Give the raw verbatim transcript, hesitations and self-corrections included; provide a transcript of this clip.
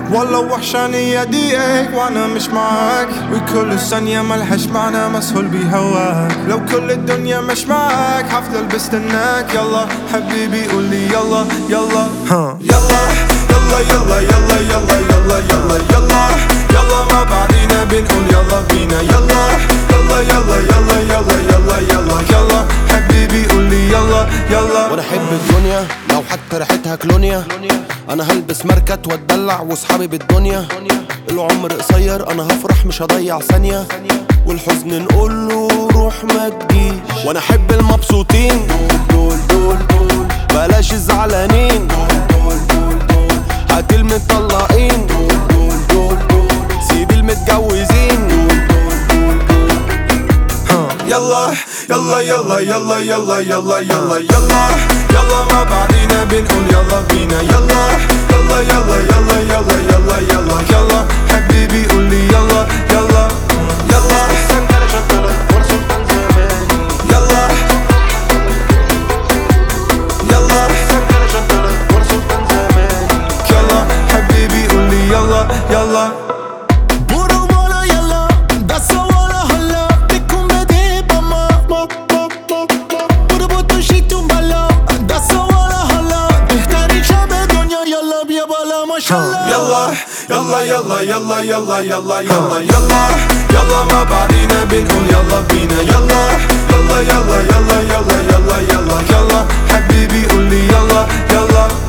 والله وحشاني يديك وانا مش معاك، وكل ثانية ملهاش معنى مسهول بهواك. لو كل الدنيا مش معاك حفضل بستناك. يلا حبيبي قولي يلا يلا ها يلا يلا يلا يلا يلا يلا يلا يلا يلا ما بعدينا بنقول يلا بينا. يلا يلا يلا يلا يلا يلا يلا يلا حبيبي قولي يلا يلا. وانا احب الدنيا لو حتى ريحتها كلونيا، انا هلبس ماركات واتدلع واصحابي بالدنيا. العمر قصير انا هفرح مش هضيع ثانية، والحزن نقوله روح ما تجيش. وانا احب المبسوطين دول دول دول بلاش الزعلانين دول دول دول هات المطلقين دول دول دول دول سيب المتجوزين دول دول دول. يلا يلا يلا يلا يلا يلا يلا يلا يلا ما بعدينا بنقول يلا بينا. يلا يلا يلا يلا يلا يلا يلا يلا حبيبي قولي يلا يلا يلا يلا يلا يلا حبيبي قولي يلا يلا. يلا يلا يلا يلا يلا يلا يلا يلا يلا ما بعدينا بنقول يلا بينا. يلا يلا يلا يلا يلا يلا يلا يلا حبيبي قولي يلا يلا.